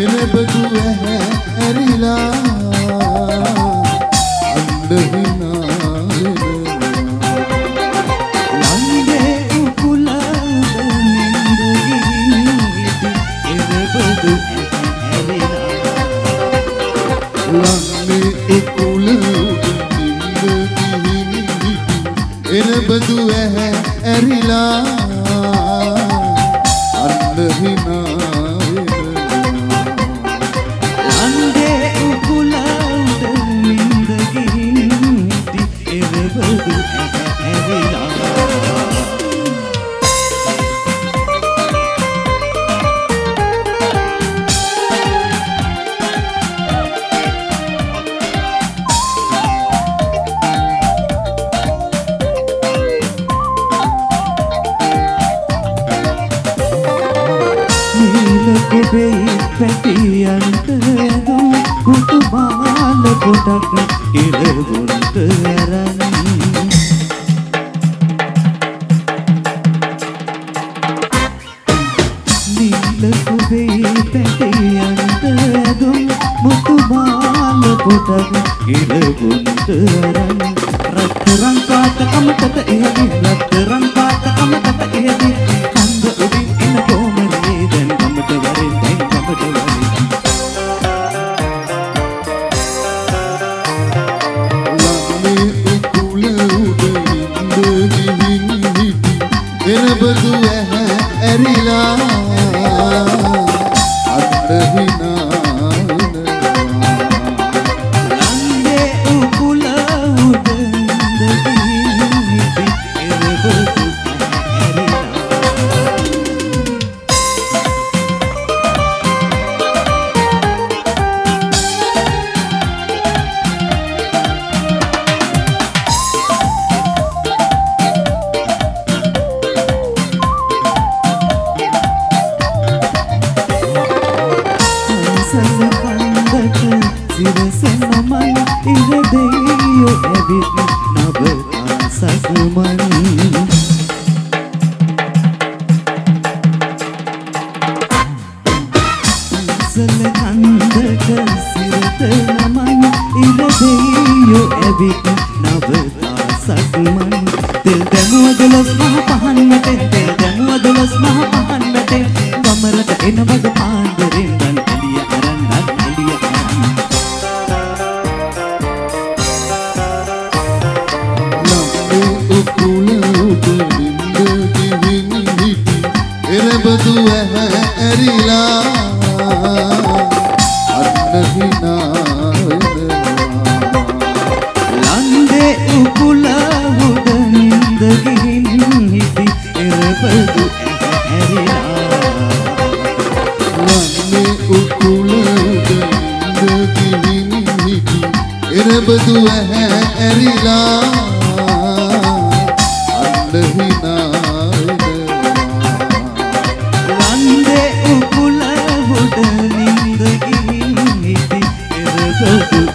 එනබදු ඇරිලා අන්දහිනා ලංගේ උකුල එනබදු ඇරිලා එනබදු ඇරිලා අන්දහිනා ලංගේ උකුල නින්ද ගිහින්දි එනබදු ඇරිලා කුබේ පැටියන්ට ඇදුම් කුතු බාල කොටක් ඉරගුන්ට ඇරන් නිල කුබේ පැටියන්ට ඇදුම් කුතු බාල කොටක් ඉරගුන්ට ඇරන් රත්තරන් පාට කමකට එහි රත්තරන් පාට කමකට එහි කන්ද උඩින් එන කොමරේ දැන් කමට වරින් දැන් කමට වරින් ළමේ උකුල උඩින් ගිහින් එනබදු ඇරිලා අන්දහිනා ලංගේ උකුල උඩින් ගිහින් එනබදු ඇරිලා සිරසනමන් ඉරදෙයෝ ඇවිත් නබතා සසමන් සලකන්දක සිරතනමන් ඉරදෙයෝ ඇවිත් නබතා සසමන් තෙල් දැමුව දොළොස් මහ පහන් වැටේ තෙල් දැමුව දොළොස් මහ පහන් වැටේ ගමරට එන වග පාන්දරෙන් දන් එළිය අරන් එළිය අරන් එනබදු ඇරිලා අන්දහිනා ලංගේ උකුල උඩ නින්ද ගිහින් හිටි එනබදු ඇරිලා ළමේ උකුල උඩ ගිහින් එනබදු ඇරිලා අන්දහිනා ලංගේ උකුල උඩ නින්ද ගිහින් හිටි එනබදු